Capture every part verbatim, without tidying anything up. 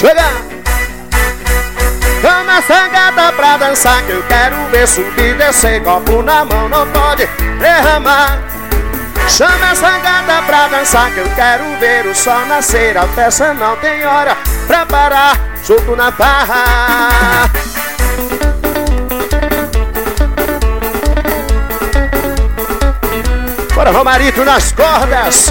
Chega! Chama essa gata pra dançar que eu quero ver subir e descer. Copo na mão, não pode derramar. Chama essa gata pra dançar que eu quero ver o sol nascer. A festa não tem hora pra parar. Solto na barra. Bora, Romarito nas cordas.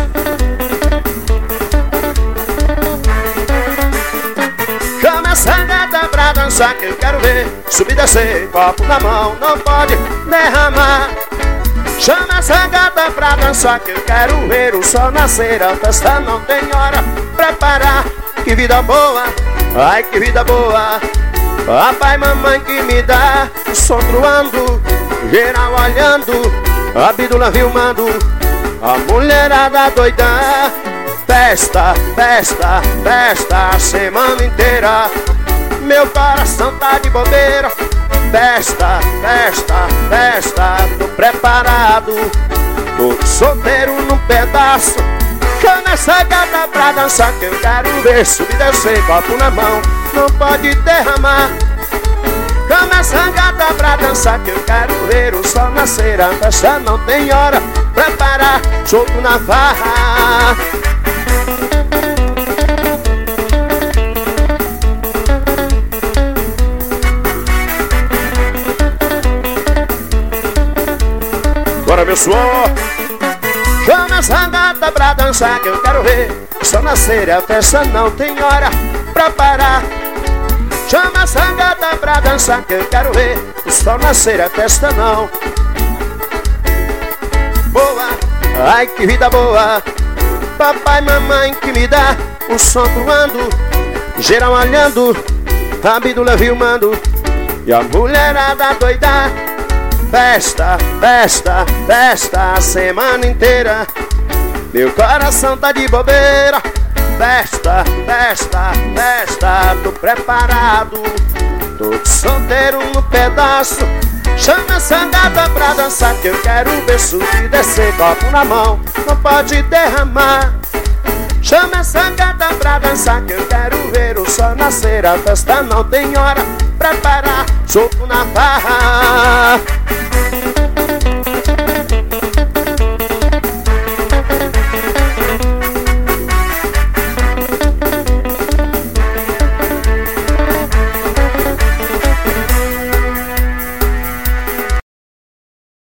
Chama essa gata pra dançar que eu quero ver subir e descer. Copo na mão, não pode derramar. Chama essa gata pra dançar que eu quero ver o sol nascer. A festa não tem hora pra parar. Que vida boa, ai que vida boa. Papai e mamãe que me dá o som truando, geral olhando, a bidula filmando, a mulherada doida. Festa, festa, festa a semana inteira. Meu coração tá de bobeira. Festa, festa, festa, tô preparado. Tô solteiro num pedaço. Chama essa gata pra dançar que eu quero ver subir e descer. Copo na mão, não pode derramar. Chama essa gata pra dançar que eu quero ver o sol nascer. A festa não tem hora pra parar. Solto na farra. Bora, meu suor. Chama essa gata pra dançar que eu quero ver o sol nascer. A festa não tem hora pra parar. Chama essa gata pra dançar que eu quero ver o sol nascer. A festa não. Boa, ai que vida boa. Papai e mamãe que me dá o som voando, geral olhando, a bidula filmando, e a mulherada doida. Festa, festa, festa a semana inteira. Meu coração tá de bobeira. Festa, festa, festa, tô preparado. Tô solteiro no pedaço. Chama essa gata pra dançar que eu quero ver subir e descer. Copo na mão, não pode derramar. Chama essa gata pra dançar que eu quero ver o sol nascer. A festa não tem hora pra parar. Solto na barra.